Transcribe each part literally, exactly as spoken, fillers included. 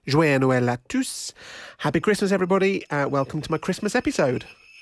Joyeux Noël à tous. Happy Christmas, everybody. Uh, welcome to my Christmas episode.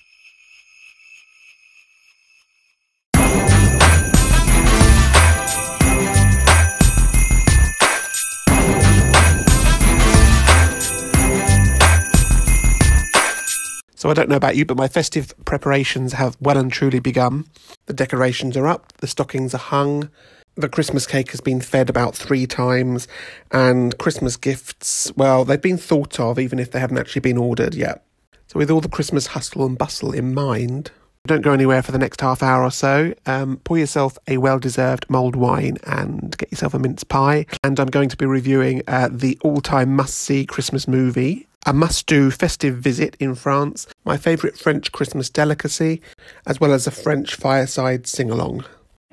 So I don't know about you, but my festive preparations have well and truly begun. The decorations are up, the stockings are hung, the Christmas cake has been fed about three times, and Christmas gifts, well, they've been thought of even if they haven't actually been ordered yet. So with all the Christmas hustle and bustle in mind, don't go anywhere for the next half hour or so. Um, pour yourself a well-deserved mulled wine and get yourself a mince pie. And I'm going to be reviewing uh, the all-time must-see Christmas movie, a must-do festive visit in France, my favourite French Christmas delicacy, as well as a French fireside sing-along.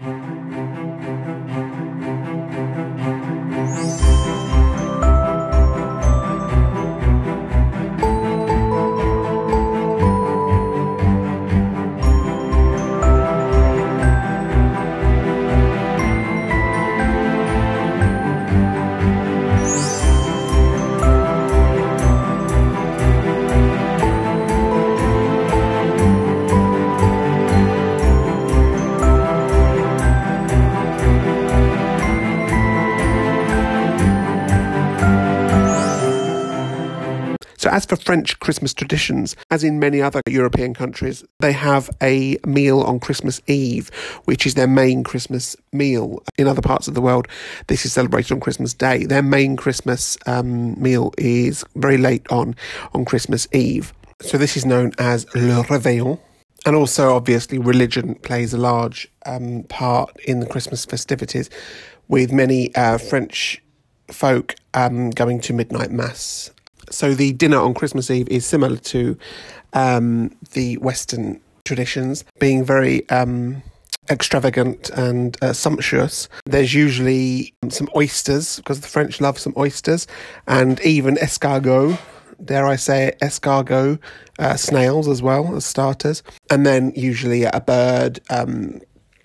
So as for French Christmas traditions, as in many other European countries, they have a meal on Christmas Eve, which is their main Christmas meal. In other parts of the world, this is celebrated on Christmas Day. Their main Christmas um, meal is very late on, on Christmas Eve. So this is known as le réveillon. And also, obviously, religion plays a large um, part in the Christmas festivities, with many uh, French folk um, going to midnight mass. So the dinner on Christmas Eve is similar to um, the Western traditions, being very um, extravagant and uh, sumptuous. There's usually some oysters, because the French love some oysters, and even escargot, dare I say it, escargot, uh, snails as well as starters. And then usually a bird um,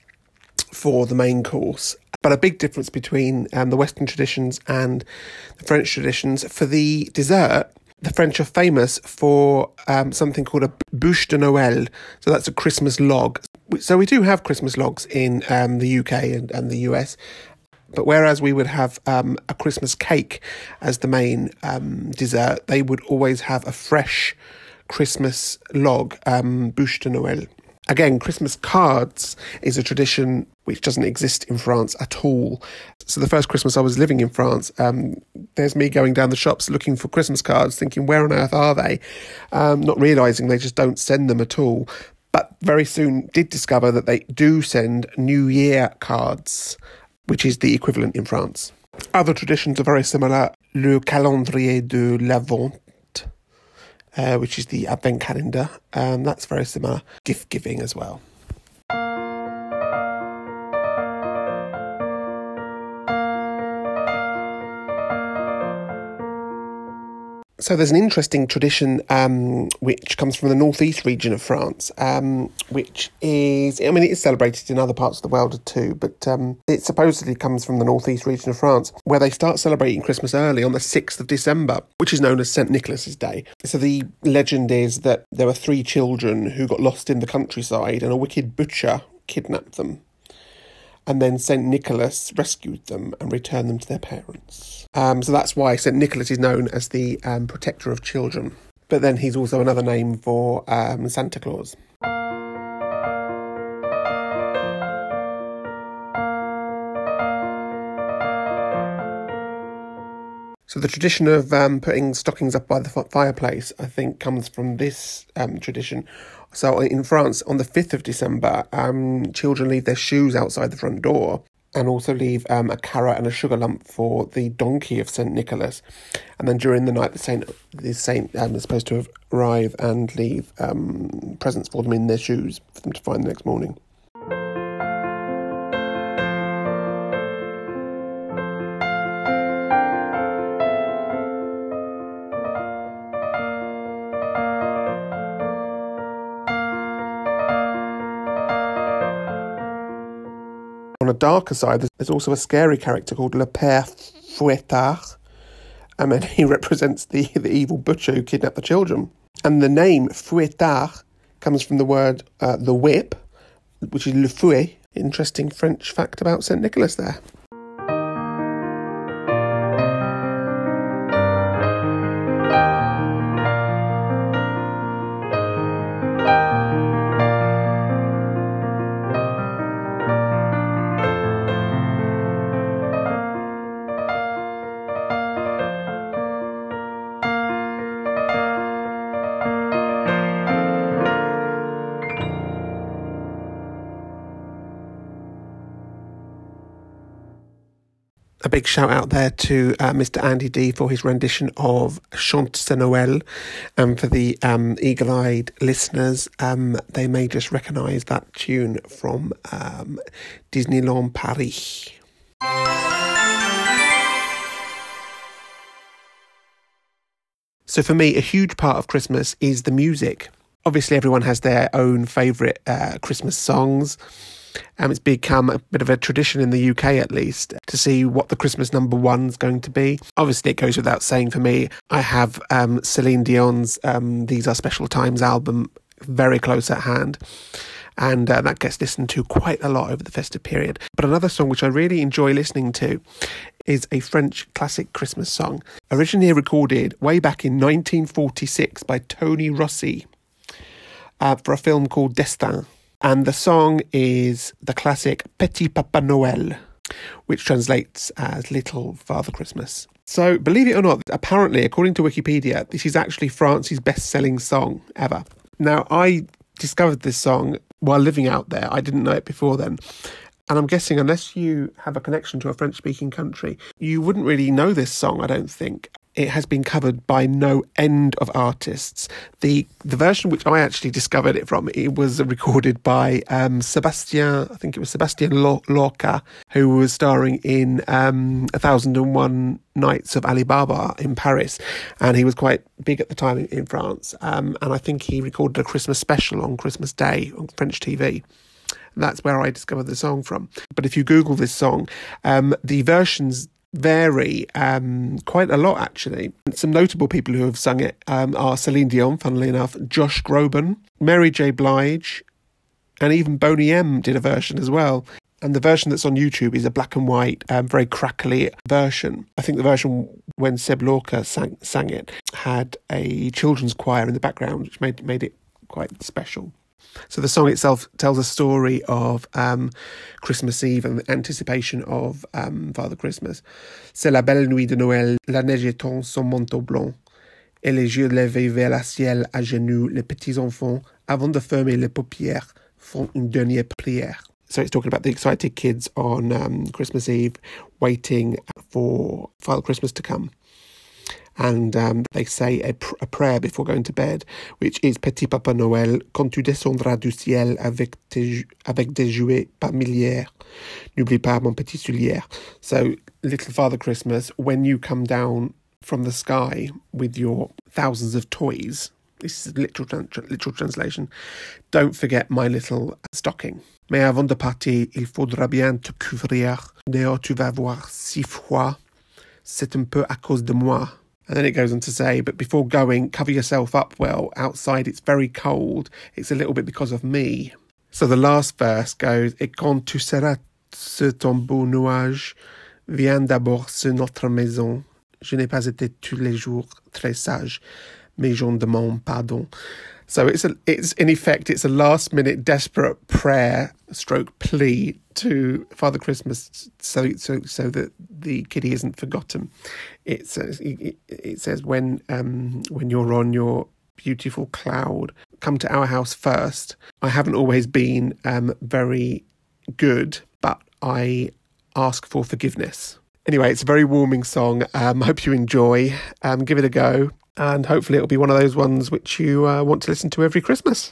for the main course. But a big difference between um, the Western traditions and the French traditions. For the dessert, the French are famous for um, something called a bûche de Noël. So that's a Christmas log. So we do have Christmas logs in um, the U K and, and the U S. But whereas we would have um, a Christmas cake as the main um, dessert, they would always have a fresh Christmas log, um, bûche de Noël. Again, Christmas cards is a tradition which doesn't exist in France at all. So the first Christmas I was living in France, um, there's me going down the shops looking for Christmas cards, thinking, where on earth are they? Um, not realising they just don't send them at all. But very soon did discover that they do send New Year cards, which is the equivalent in France. Other traditions are very similar. Le calendrier de l'Avent, Uh, which is the Advent calendar. Um, that's very similar. Gift giving as well. So there's an interesting tradition um, which comes from the northeast region of France, um, which is, I mean, it is celebrated in other parts of the world too, but um, it supposedly comes from the northeast region of France, where they start celebrating Christmas early on the sixth of December, which is known as Saint Nicholas's Day. So the legend is that there were three children who got lost in the countryside and a wicked butcher kidnapped them. And then Saint Nicholas rescued them and returned them to their parents. Um, so that's why Saint Nicholas is known as the um, protector of children. But then he's also another name for um, Santa Claus. So the tradition of um, putting stockings up by the fireplace, I think, comes from this um, tradition. So in France, on the fifth of December, um, children leave their shoes outside the front door and also leave um, a carrot and a sugar lump for the donkey of Saint Nicholas. And then during the night, the saint, the saint um, is supposed to arrive and leave um, presents for them in their shoes for them to find the next morning. On a darker side, there's also a scary character called Le Père Fouettard, Um, and he represents the, the evil butcher who kidnapped the children. And the name fouettard comes from the word uh, the whip, which is le fouet. Interesting French fact about Saint Nicholas there. A big shout out there to uh, Mister Andy D for his rendition of Chante ce Noël, and for the um, eagle-eyed listeners, um, they may just recognise that tune from um, Disneyland Paris. So for me, a huge part of Christmas is the music. Obviously, everyone has their own favourite uh, Christmas songs. Um, it's become a bit of a tradition in the U K, at least, to see what the Christmas number one's going to be. Obviously, it goes without saying for me, I have um, Celine Dion's um, These Are Special Times album very close at hand. And uh, that gets listened to quite a lot over the festive period. But another song which I really enjoy listening to is a French classic Christmas song, originally recorded way back in nineteen forty-six by Tony Rossi uh, for a film called Destin. And the song is the classic Petit Papa Noël, which translates as Little Father Christmas. So, believe it or not, apparently, according to Wikipedia, this is actually France's best-selling song ever. Now, I discovered this song while living out there. I didn't know it before then. And I'm guessing unless you have a connection to a French-speaking country, you wouldn't really know this song, I don't think. It has been covered by no end of artists. The the version which I actually discovered it from, it was recorded by um, Sebastian, I think it was Sebastian Lorca, who was starring in um, A Thousand and One Nights of Alibaba in Paris. And he was quite big at the time in, in France. Um, and I think he recorded a Christmas special on Christmas Day on French T V. That's where I discovered the song from. But if you Google this song, um, the versions vary um, quite a lot, actually. Some notable people who have sung it um, are Celine Dion, funnily enough, Josh Groban, Mary J. Blige, and even Boney M did a version as well. And the version that's on YouTube is a black and white, um, very crackly version. I think the version when Seb Lorca sang, sang it had a children's choir in the background, which made, made it quite special. So the song itself tells a story of um, Christmas Eve and the anticipation of um, Father Christmas. C'est la belle nuit de Noël, la neige étend son manteau blanc, et les yeux levés vers le ciel à genoux, les petits enfants, avant de fermer les paupières, font une dernière prière. So it's talking about the excited kids on um, Christmas Eve, waiting for Father Christmas to come. And um, they say a, pr- a prayer before going to bed, which is Petit Papa Noël, quand tu descendras du ciel avec, tes, avec des jouets par milliers, n'oublie pas mon petit soulier. So, Little Father Christmas, when you come down from the sky with your thousands of toys, this is a literal, literal translation, don't forget my little stocking. Mais avant de partir, il faudra bien te couvrir. Dehors tu vas voir si froid, c'est un peu à cause de moi. And then it goes on to say, but before going, cover yourself up well. Outside it's very cold. It's a little bit because of me. So the last verse goes, et quand tu seras sur ton beau nuage, viens d'abord sur notre maison. Je n'ai pas été tous les jours très sage, mais j'en demande pardon. So it's a, it's in effect, it's a last minute desperate prayer stroke plea to Father Christmas so so so that the kiddie isn't forgotten. It says it, it says when um when you're on your beautiful cloud, come to our house first. I haven't always been um very good, but I ask for forgiveness. Anyway, it's a very warming song. Um, I hope you enjoy. Um, give it a go. And hopefully it'll be one of those ones which you uh, want to listen to every Christmas.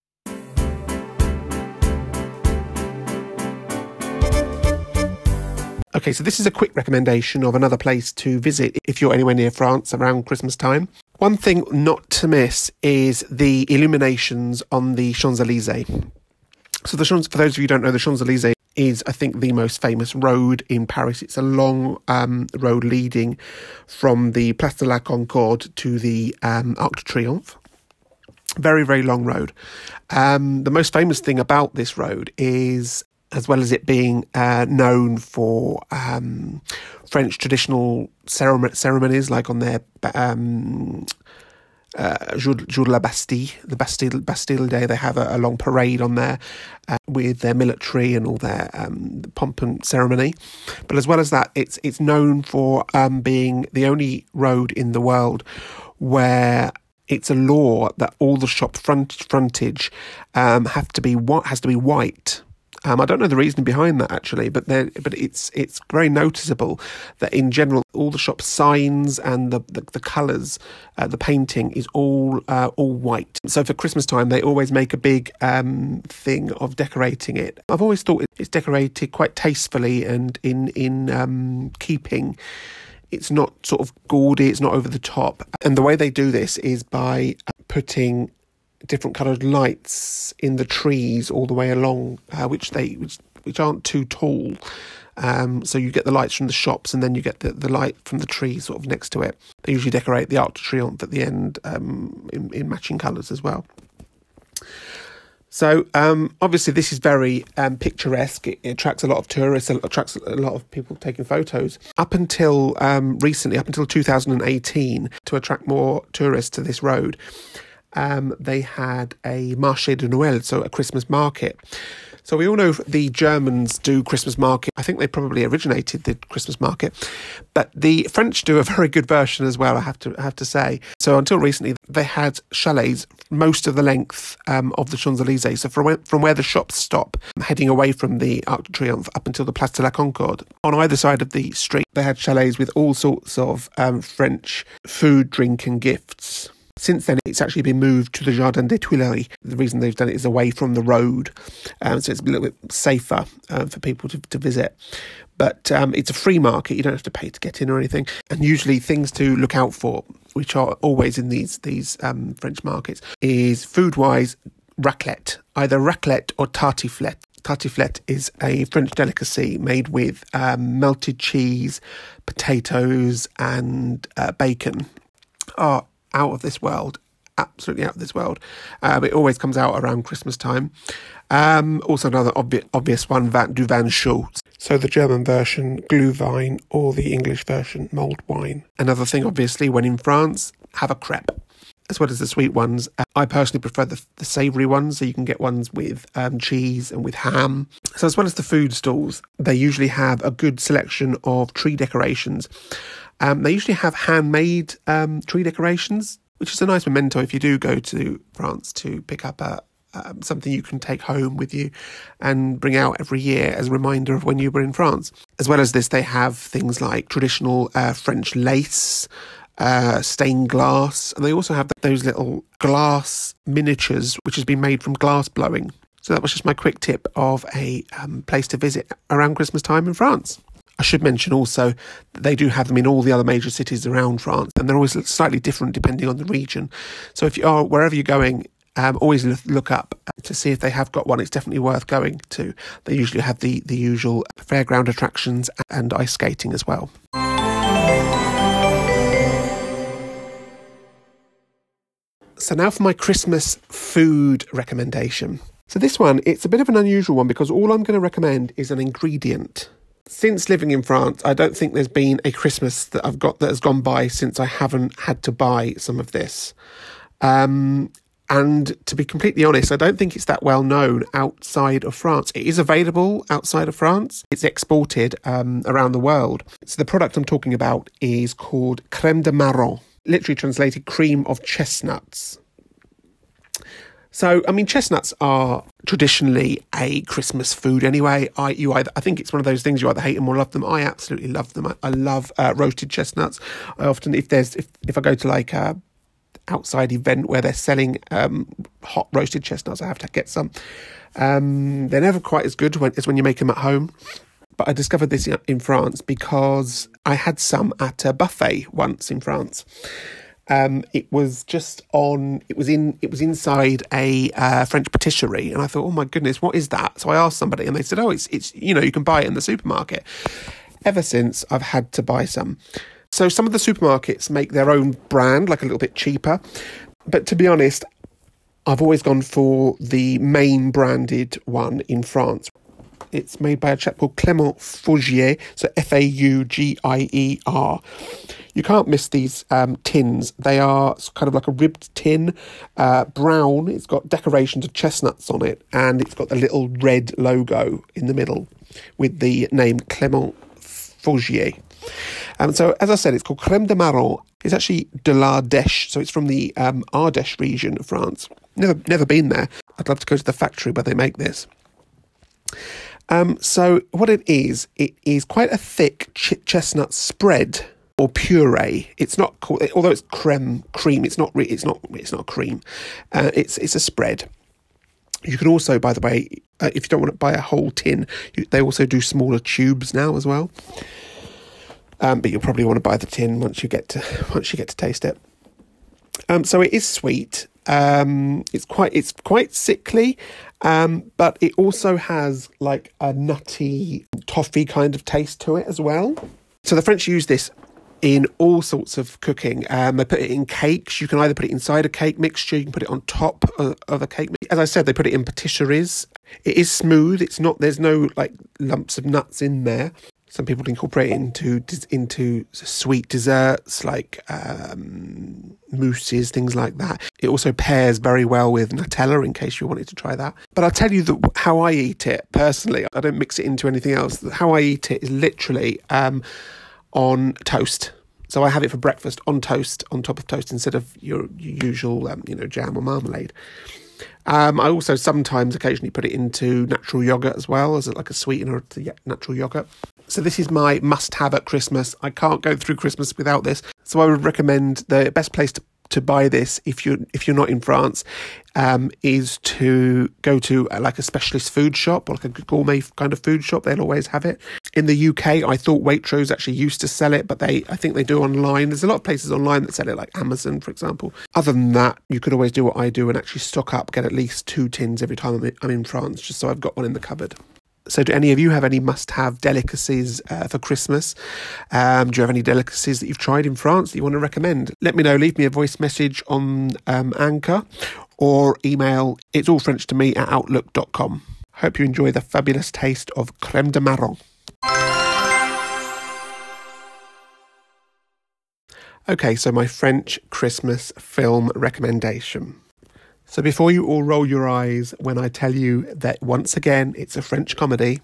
Okay, so this is a quick recommendation of another place to visit if you're anywhere near France around Christmas time. One thing not to miss is the illuminations on the Champs-Élysées. So the Champs, for those of you who don't know, the Champs-Élysées is, I think, the most famous road in Paris. It's a long um, road leading from the Place de la Concorde to the um, Arc de Triomphe. Very, very long road. Um, the most famous thing about this road is, as well as it being uh, known for um, French traditional ceremon- ceremonies, like on their um, uh, Jour, Jour de la Bastille, the Bastille, Bastille Day, they have a, a long parade on there uh, with their military and all their um, pomp and ceremony. But as well as that, it's it's known for um, being the only road in the world where it's a law that all the shop front frontage um, have to be what has to be white. Um, I don't know the reason behind that actually, but but it's it's very noticeable that in general all the shop signs and the the, the colours, uh, the painting is all uh, all white. So for Christmas time, they always make a big um, thing of decorating it. I've always thought it's decorated quite tastefully and in in um, keeping. It's not sort of gaudy, it's not over the top. And the way they do this is by putting different coloured lights in the trees all the way along, uh, which they which, which aren't too tall. Um, so you get the lights from the shops and then you get the, the light from the tree sort of next to it. They usually decorate the Arc de Triomphe at the end um, in, in matching colours as well. So um, obviously this is very um, picturesque. It, it attracts a lot of tourists, it attracts a lot of people taking photos. Up until um, recently, up until two thousand eighteen, to attract more tourists to this road, um, they had a Marché de Noël, so a Christmas market. So we all know the Germans do Christmas market. I think they probably originated the Christmas market, but the French do a very good version as well, I have to I have to say. So until recently, they had chalets most of the length um, of the Champs-Élysées. So from where, from where the shops stop, heading away from the Arc de Triomphe up until the Place de la Concorde, on either side of the street, they had chalets with all sorts of um, French food, drink and gifts. Since then, it's actually been moved to the Jardin des Tuileries. The reason they've done it is away from the road, um, so it's a little bit safer uh, for people to, to visit. But um, it's a free market. You don't have to pay to get in or anything. And usually things to look out for, which are always in these these um, French markets, is food-wise, raclette, either raclette or tartiflette. Tartiflette is a French delicacy made with um, melted cheese, potatoes and uh, bacon. Oh, out of this world, absolutely out of this world. Uh, but it always comes out around Christmas time. Um, also another obvi- obvious one, vin, du vin chaud. So the German version, Glühwein, or the English version, mulled wine. Another thing, obviously, when in France, have a crepe. As well as the sweet ones. Uh, I personally prefer the, the savoury ones, so you can get ones with um, cheese and with ham. So as well as the food stalls, they usually have a good selection of tree decorations. Um, they usually have handmade um, tree decorations, which is a nice memento if you do go to France to pick up a, um, something you can take home with you and bring out every year as a reminder of when you were in France. As well as this, they have things like traditional uh, French lace, uh, stained glass, and they also have those little glass miniatures, which has been made from glass blowing. So that was just my quick tip of a um, place to visit around Christmas time in France. I should mention also that they do have them in all the other major cities around France, and they're always slightly different depending on the region. So if you are, wherever you're going, um, always look up to see if they have got one. It's definitely worth going to. They usually have the, the usual fairground attractions and ice skating as well. So now for my Christmas food recommendation. So this one, it's a bit of an unusual one because all I'm going to recommend is an ingredient. Since living in France, I don't think there's been a Christmas that I've got that has gone by since I haven't had to buy some of this. Um, and to be completely honest, I don't think it's that well known outside of France. It is available outside of France. It's exported um, around the world. So the product I'm talking about is called crème de marron, literally translated cream of chestnuts. So, I mean, chestnuts are traditionally a Christmas food anyway. I you either I think it's one of those things you either hate them or love them. I absolutely love them. I, I love uh, roasted chestnuts. I often, if there's if, if I go to like a outside event where they're selling um, hot roasted chestnuts, I have to get some. Um, they're never quite as good when, as when you make them at home. But I discovered this in France because I had some at a buffet once in France. Um, it was just on. It was in. It was inside a uh, French patisserie, and I thought, oh my goodness, what is that? So I asked somebody, and they said, oh, it's it's you know you can buy it in the supermarket. Ever since, I've had to buy some. So some of the supermarkets make their own brand, like a little bit cheaper. But to be honest, I've always gone for the main branded one in France. It's made by a chap called Clément Faugier, so F A U G I E R. You can't miss these um, tins. They are kind of like a ribbed tin, uh, brown. It's got decorations of chestnuts on it, and it's got the little red logo in the middle with the name Clément Faugier. Um, so, as I said, it's called Crème de Marron. It's actually de l'Ardèche, so it's from the um, Ardèche region of France. Never, never been there. I'd love to go to the factory where they make this. Um, so what it is, it is quite a thick ch- chestnut spread or puree. It's not called, although it's creme cream. It's not. Re- it's not. It's not cream. Uh, it's it's a spread. You can also, by the way, uh, if you don't want to buy a whole tin, you, they also do smaller tubes now as well. Um, but you'll probably want to buy the tin once you get to once you get to taste it. Um, so it is sweet. Um, it's quite it's quite sickly, um, but it also has like a nutty toffee kind of taste to it as well. So the French use this in all sorts of cooking. Um, they put it in cakes. You can either put it inside a cake mixture, you can put it on top of, of a cake mixture. As I said, they put it in patisseries. It is smooth. It's not. There's no like lumps of nuts in there. Some people incorporate it into into sweet desserts like um, mousses, things like that. It also pairs very well with Nutella, in case you wanted to try that. But I'll tell you the, how I eat it personally. I don't mix it into anything else. How I eat it is literally um, on toast. So I have it for breakfast on toast, on top of toast, instead of your, your usual um, you know, jam or marmalade. Um, I also sometimes occasionally put it into natural yogurt as well, as like a sweetener to natural yogurt. So this is my must-have at Christmas. I can't go through Christmas without this. So I would recommend the best place to, to buy this if you're, if you're not in France um, is to go to uh, like a specialist food shop or like a gourmet kind of food shop. They'll always have it. In the U K, I thought Waitrose actually used to sell it, but they I think they do online. There's a lot of places online that sell it, like Amazon, for example. Other than that, you could always do what I do and actually stock up, get at least two tins every time I'm in, I'm in France, just so I've got one in the cupboard. So do any of you have any must-have delicacies uh, for Christmas? Um, do you have any delicacies that you've tried in France that you want to recommend? Let me know. Leave me a voice message on um, Anchor or email it's all French to me at outlook dot com. Hope you enjoy the fabulous taste of crème de marron. Okay, so my French Christmas film recommendation. So before you all roll your eyes when I tell you that once again it's a French comedy,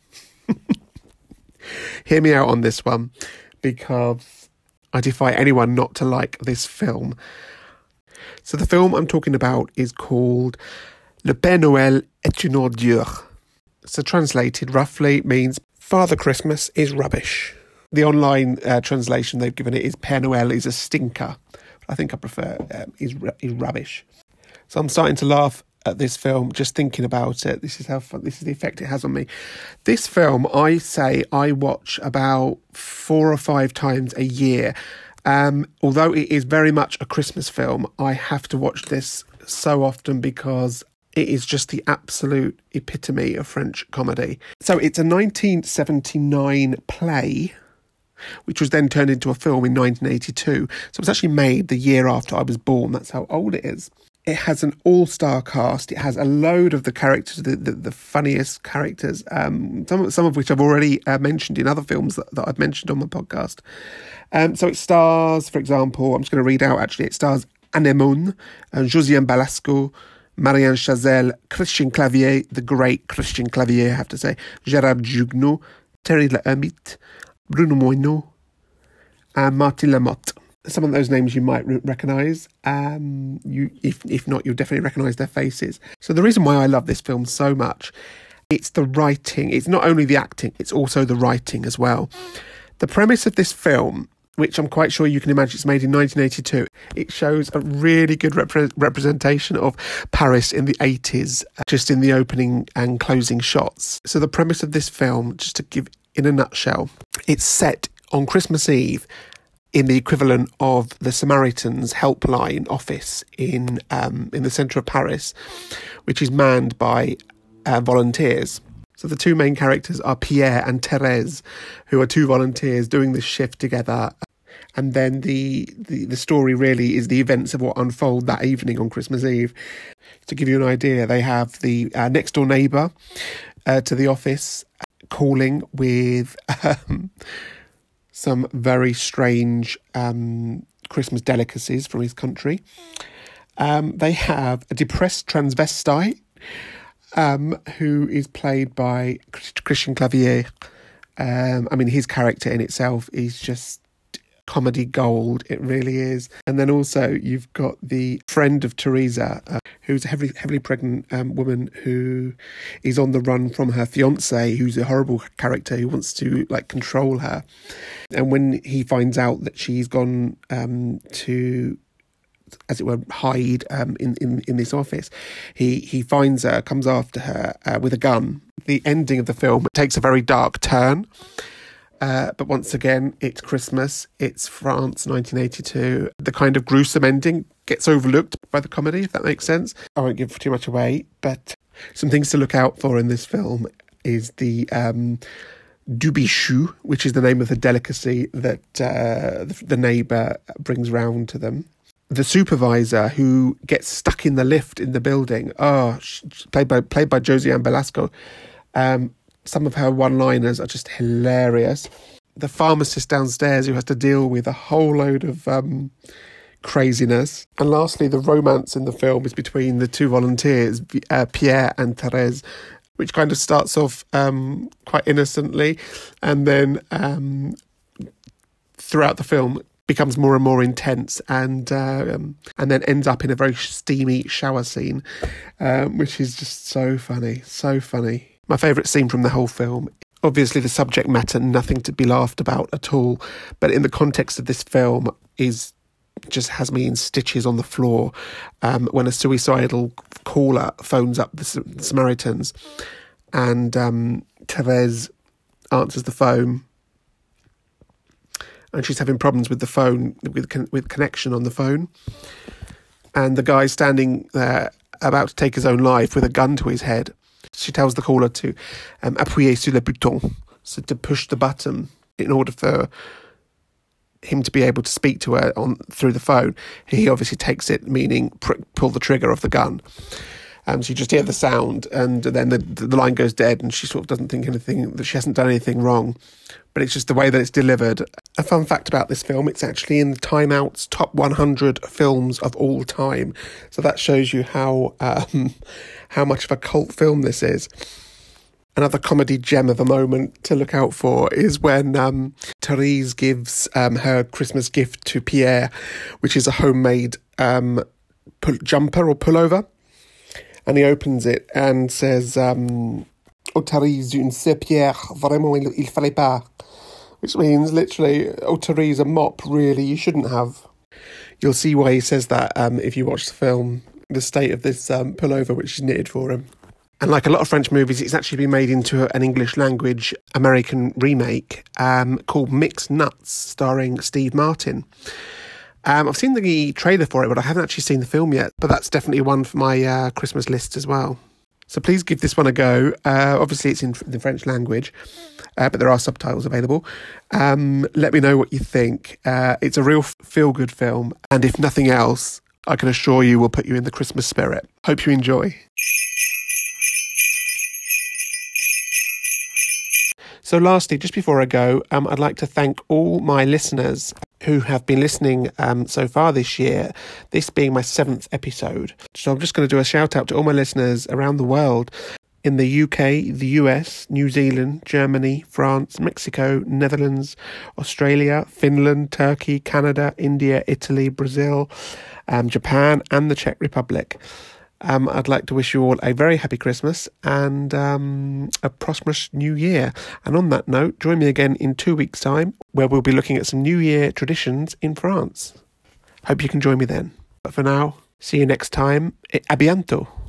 hear me out on this one, because I defy anyone not to like this film. So the film I'm talking about is called Le Père Noël est une ordure. So translated roughly means Father Christmas is rubbish. The online uh, translation they've given it is Père Noël is a stinker. I think I prefer um, is, is rubbish. So I'm starting to laugh at this film just thinking about it. This is how fun, this is the effect it has on me. This film, I say I watch about four or five times a year. Um, although it is very much a Christmas film, I have to watch this so often because it is just the absolute epitome of French comedy. So it's a nineteen seventy-nine play, which was then turned into a film in nineteen eighty-two. So it was actually made the year after I was born. That's how old it is. It has an all-star cast. It has a load of the characters, the, the, the funniest characters, um, some, some of which I've already uh, mentioned in other films that, that I've mentioned on my podcast. Um, so it stars, for example, I'm just going to read out actually, it stars Anémone, uh, Josiane Balasco, Marianne Chazelle, Christian Clavier, the great Christian Clavier, I have to say, Gérard Jugnot, Thierry Lhermitte, Bruno Moineau, and Martin Lamotte. Some of those names you might re- recognise. Um, you, if if not, you'll definitely recognise their faces. So the reason why I love this film so much, it's the writing. It's not only the acting, it's also the writing as well. The premise of this film, which I'm quite sure you can imagine, it's made in nineteen eighty-two. It shows a really good repre- representation of Paris in the eighties, just in the opening and closing shots. So the premise of this film, just to give in a nutshell, it's set on Christmas Eve in the equivalent of the Samaritans helpline office in um, in the centre of Paris, which is manned by uh, volunteers. So the two main characters are Pierre and Thérèse, who are two volunteers doing this shift together. And then the, the, the story really is the events of what unfold that evening on Christmas Eve. To give you an idea, they have the uh, next door neighbour uh, to the office calling with um, some very strange um, Christmas delicacies from his country. Um, they have a depressed transvestite um, who is played by Christian Clavier. Um, I mean, his character in itself is just comedy gold. It really is. And then also you've got the friend of Teresa, uh, who's a heavily, heavily pregnant um, woman who is on the run from her fiancé, who's a horrible character who wants to like control her. And when he finds out that she's gone um, to, as it were, hide um, in, in, in this office, he, he finds her, comes after her uh, with a gun. The ending of the film takes a very dark turn. Uh, but once again, it's Christmas, it's France, nineteen eighty-two. The kind of gruesome ending gets overlooked by the comedy, if that makes sense. I won't give too much away, but some things to look out for in this film is the um, dubichou, which is the name of the delicacy that uh, the, the neighbour brings round to them. The supervisor who gets stuck in the lift in the building, oh, played by played by Josiane Velasco. Um, Some of her one-liners are just hilarious. The pharmacist downstairs who has to deal with a whole load of um, craziness. And lastly, the romance in the film is between the two volunteers, uh, Pierre and Thérèse, which kind of starts off um, quite innocently and then um, throughout the film becomes more and more intense and uh, um, and then ends up in a very steamy shower scene, um, which is just so funny, so funny. My favourite scene from the whole film, obviously the subject matter, nothing to be laughed about at all, but in the context of this film is just has me in stitches on the floor um, when a suicidal caller phones up the Samaritans and um, Thérèse answers the phone and she's having problems with the phone, with, con- with connection on the phone, and the guy's standing there about to take his own life with a gun to his head. She tells the caller to um, appuyer sur le bouton, so to push the button in order for him to be able to speak to her on through the phone. He obviously takes it, meaning pr- pull the trigger of the gun. Um, so you just hear the sound, and then the the line goes dead, and she sort of doesn't think anything, that she hasn't done anything wrong. But it's just the way that it's delivered. A fun fact about this film, it's actually in the Time Out's top one hundred films of all time. So that shows you how um, how much of a cult film this is. Another comedy gem of a moment to look out for is when um, Thérèse gives um, her Christmas gift to Pierre, which is a homemade um, pull- jumper or pullover. And he opens it and says, um, "Oh Thérèse, une serpillère, vraiment il, il fallait pas." Which means, literally, "Oh Thérèse, a mop, really, you shouldn't have." You'll see why he says that um, if you watch the film, the state of this um, pullover which is knitted for him. And like a lot of French movies, it's actually been made into an English language American remake um, called Mixed Nuts, starring Steve Martin. Um, I've seen the trailer for it, but I haven't actually seen the film yet. But that's definitely one for my uh, Christmas list as well. So please give this one a go. Uh, obviously, it's in the French language, uh, but there are subtitles available. Um, let me know what you think. Uh, it's a real feel-good film, and if nothing else, I can assure you will put you in the Christmas spirit. Hope you enjoy. So lastly, just before I go, um, I'd like to thank all my listeners who have been listening um, so far this year, this being my seventh episode. So I'm just going to do a shout out to all my listeners around the world, in the U K, the U S, New Zealand, Germany, France, Mexico, Netherlands, Australia, Finland, Turkey, Canada, India, Italy, Brazil, um, Japan and the Czech Republic. Um, I'd like to wish you all a very happy Christmas and um, a prosperous new year. And on that note, join me again in two weeks' time, where we'll be looking at some New Year traditions in France. Hope you can join me then. But for now, see you next time. Et à bientôt.